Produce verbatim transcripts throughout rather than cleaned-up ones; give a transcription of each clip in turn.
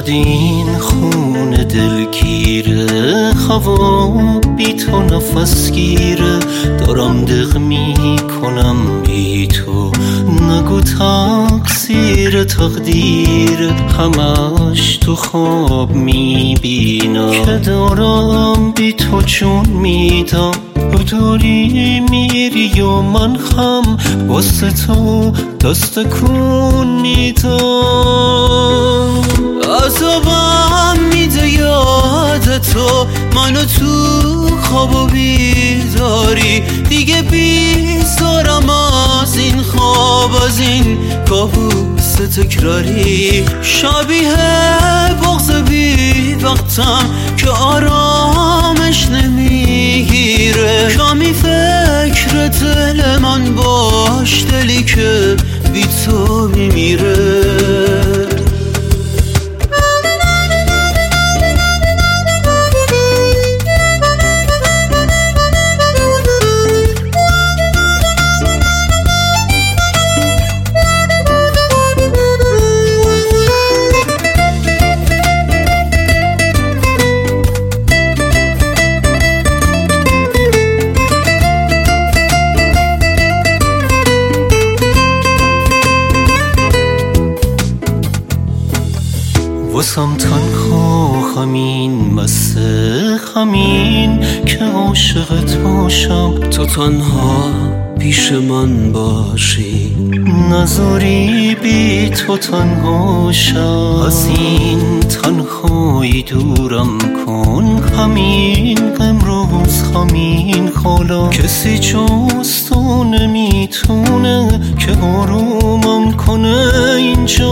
این خونه دلگیره، هوا بی تو نفس گیره، دارم دق می کنم بی تو. نگو تقصیر تقدیر، همش تو خواب می بینم که دارم بی تو جون میدم. تو داری میری و من خم واسه تو دست کن میدم. عذابم میده یاد تو، منو تو خواب و بیداری، دیگه بیزارم از این خواب، از این کابوس تکراری. شبیه بغض بی وقتم که آرامش نمیگیره، کمی فکر دل من باش، دلی که بی تو میمیره. واسم تنها همین مسه همین که عاشقت باشم، تو تنها پیش من باشی، نذاری بی تو تنها شم. از این تنهایی دورم کن، همین امروز همین حالا، کسی جز تو نمیتونه که آرومم کنه اینجا.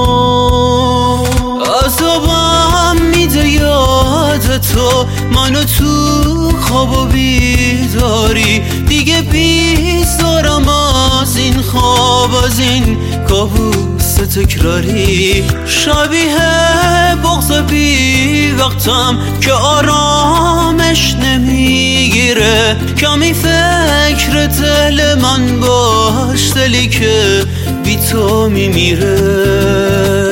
عذابم میده یاد تو، منو تو خواب و بیداری، دیگه بیزارم از این خواب، از این کابوس تکراری. شبیه بغض بی وقتم که آرامش نمیگیره، کمی فکر دل من باش، دلی که بی تو میمیره.